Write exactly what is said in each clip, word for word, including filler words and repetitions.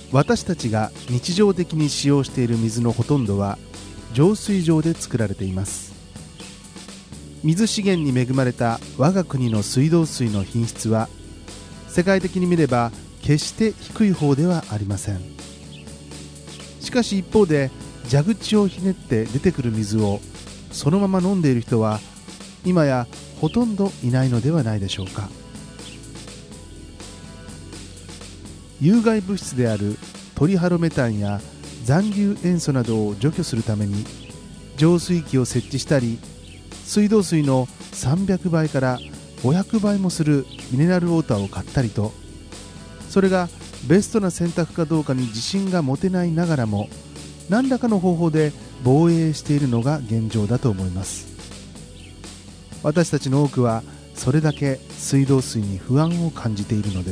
私たちが日常的に使用している水のほとんどは浄水場で作られています。水資源に恵まれた我が国の水道水の品質は世界的に見れば決して低い方ではありません。しかし一方で蛇口をひねって出てくる水をそのまま飲んでいる人は今やほとんどいないのではないでしょうか。有害物質であるトリハロメタンや残留塩素などを除去するために浄水器を設置したり、水道水のさんびゃくばいからごひゃくばいもするミネラルウォーターを買ったりと、それがベストな選択かどうかに自信が持てないながらも何らかの方法で防衛しているのが現状だと思います。私たちの多くはそれだけ水道水に不安を感じているのです。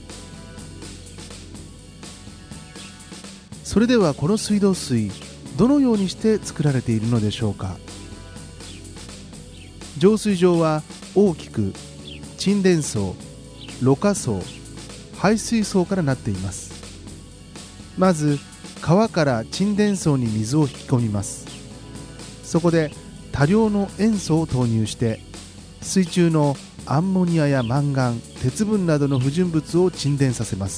それではこの水道水、どのようにして作られているのでしょうか。浄水場は大きく沈殿層、ろ過層、排水層からなっています。まず川から沈殿層に水を引き込みます。そこで多量の塩素を投入して水中のアンモニアやマンガン、鉄分などの不純物を沈殿させます。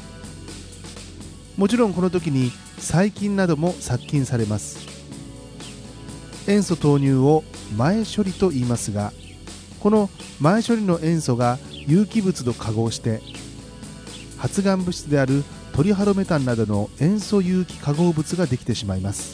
もちろんこの時に細菌なども殺菌されます。塩素投入を前処理と言いますが、この前処理の塩素が有機物と化合して発がん物質であるトリハロメタンなどの塩素有機化合物ができてしまいます。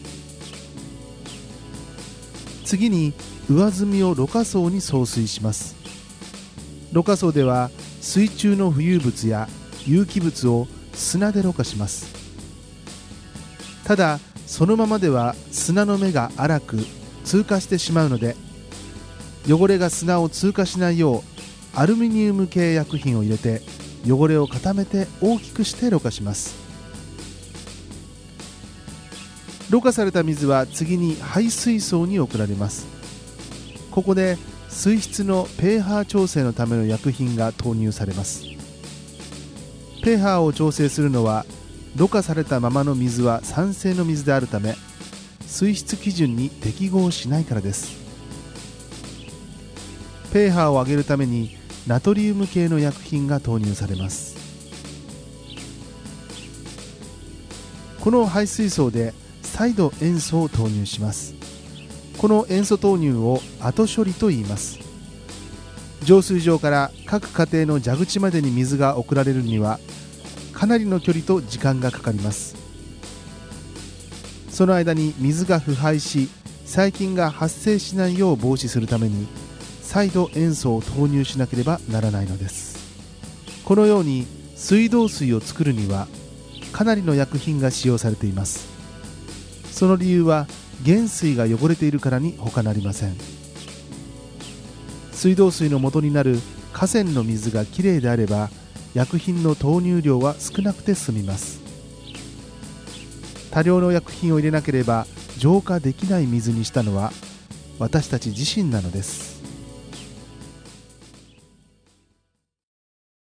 次に上澄みをろ過層に送水します。ろ過層では水中の浮遊物や有機物を砂でろ過します。ただそのままでは砂の目が粗く通過してしまうので、汚れが砂を通過しないようアルミニウム系薬品を入れて汚れを固めて大きくしてろ過します。ろ過された水は次に排水層に送られます。ここで水質の pH 調整のための薬品が投入されます。pH を調整するのはろ過されたままの水は酸性の水であるため水質基準に適合しないからです。pH を上げるためにナトリウム系の薬品が投入されます。この排水層で再度塩素を投入します。この塩素投入を後処理と言います。浄水場から各家庭の蛇口までに水が送られるにはかなりの距離と時間がかかります。その間に水が腐敗し細菌が発生しないよう防止するために再度塩素を投入しなければならないのです。このように水道水を作るにはかなりの薬品が使用されています。その理由は原水が汚れているからに他なりません。水道水の元になる河川の水がきれいであれば薬品の投入量は少なくて済みます。多量の薬品を入れなければ浄化できない水にしたのは私たち自身なのです。